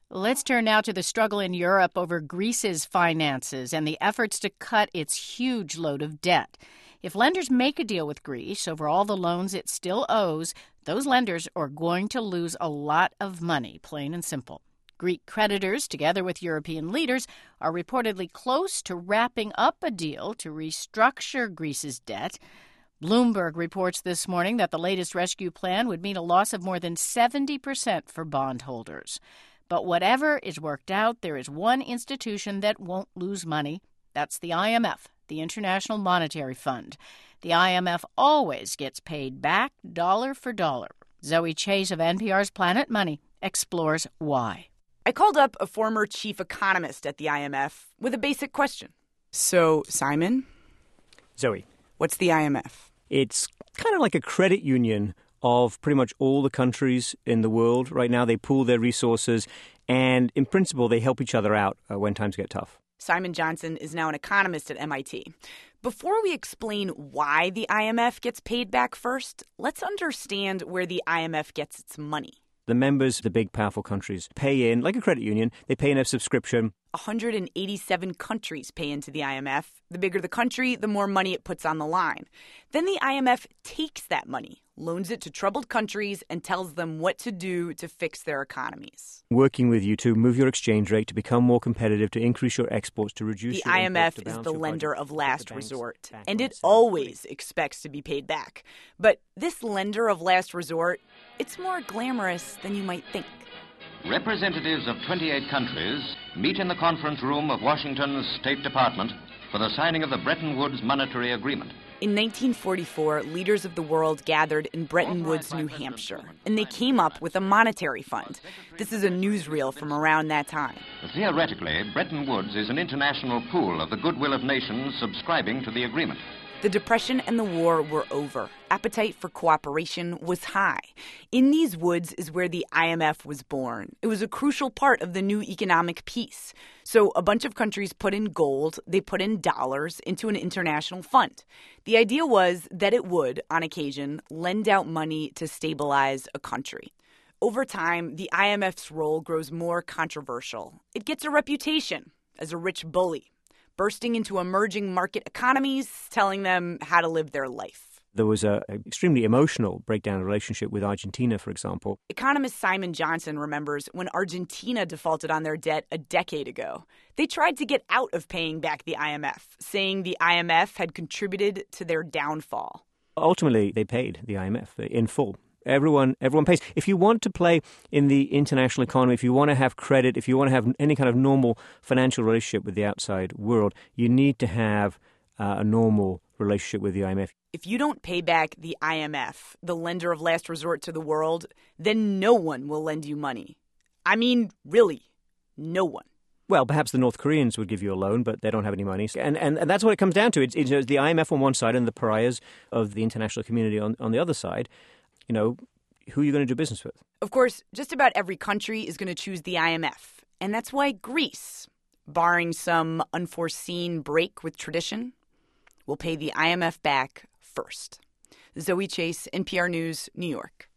Let's turn now to the struggle in Europe over Greece's finances and the efforts to cut its huge load of debt. If lenders make a deal with Greece over all the loans it still owes, those lenders are going to lose a lot of money, plain and simple. Greek creditors, together with European leaders, are reportedly close to wrapping up a deal to restructure Greece's debt. Bloomberg reports this morning that the latest rescue plan would mean a loss of more than 70% for bondholders. But whatever is worked out, there is one institution that won't lose money. That's the IMF, the International Monetary Fund. The IMF always gets paid back dollar for dollar. Zoe Chase of NPR's Planet Money explores why. I called up a former chief economist at the IMF with a basic question. So, Simon? Zoe. What's the IMF? It's kind of like a credit union of pretty much all the countries in the world. Right now, they pool their resources, and in principle, they help each other out when times get tough. Simon Johnson is now an economist at MIT. Before we explain why the IMF gets paid back first, let's understand where the IMF gets its money. The members, the big, powerful countries, pay in, like a credit union, they pay in a subscription. 187 countries pay into the IMF. The bigger the country, the more money it puts on the line. Then the IMF takes that money, loans it to troubled countries, and tells them what to do to fix their economies. Working with you to move your exchange rate, to become more competitive, to increase your exports, to reduce your imports. The IMF is the lender of last resort, and it always expects to be paid back. But this lender of last resort, it's more glamorous than you might think. Representatives of 28 countries meet in the conference room of Washington's State Department for the signing of the Bretton Woods Monetary Agreement. In 1944, leaders of the world gathered in Bretton Woods, New Hampshire, and they came up with a monetary fund. This is a newsreel from around that time. Theoretically, Bretton Woods is an international pool of the goodwill of nations subscribing to the agreement. The Depression and the war were over. Appetite for cooperation was high. In these woods is where the IMF was born. It was a crucial part of the new economic peace. So a bunch of countries put in gold, they put in dollars into an international fund. The idea was that it would, on occasion, lend out money to stabilize a country. Over time, the IMF's role grows more controversial. It gets a reputation as a rich bully, bursting into emerging market economies, telling them how to live their life. There was an extremely emotional breakdown in relationship with Argentina, for example. Economist Simon Johnson remembers when Argentina defaulted on their debt a decade ago. They tried to get out of paying back the IMF, saying the IMF had contributed to their downfall. Ultimately, they paid the IMF in full. Everyone pays. If you want to play in the international economy, if you want to have credit, if you want to have any kind of normal financial relationship with the outside world, you need to have a normal relationship with the IMF. If you don't pay back the IMF, the lender of last resort to the world, then no one will lend you money. I mean, really, no one. Well, perhaps the North Koreans would give you a loan, but they don't have any money. And that's what it comes down to. It's the IMF on one side and the pariahs of the international community on the other side. You know, who are you going to do business with? Of course, just about every country is going to choose the IMF. And that's why Greece, barring some unforeseen break with tradition, will pay the IMF back first. Zoe Chase, NPR News, New York.